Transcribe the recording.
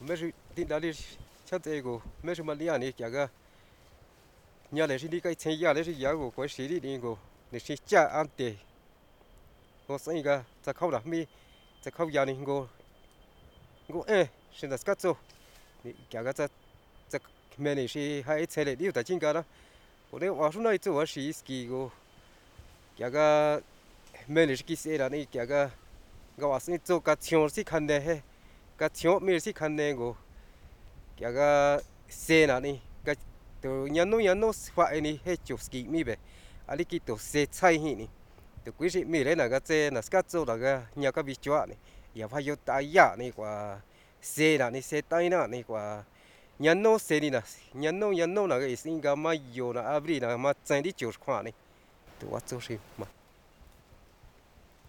mấy sự tin đã đi chắc thế cô mấy sự mà đi này kia cái nhà này đi cái chuyện nhà này thì nhà cô có xử lý đi cô để xử trả an tề cô say cáiจะเข้าหลักมีจะเข้ายานี่cô xin là cắt sốนี่kia cáiจะmấy này thì hay chơi lại đi tại chính cái đó cô đấy ở xuống này chỗ xử ski cô kia cái mấy này ski xe là này kia cái ở xuống chỗ cái chiong sĩ khăn này cái chiong mấy sĩ khăn này cô kia cái xe là này cái từ nhà nó phải này hết chụp ski mi về ali cái tổ xe chạy hi này từ quý sĩ mi đấy là cái xe là cắt số là cái nhà cái bị chua này giờ phải vô tay ya này qua xe là này xe tay này qua nhà nó xe này là nhà nó là cái sinh cái mà vô là abri là mà chạy đi chụp khoa này từ quá chỗ gì mà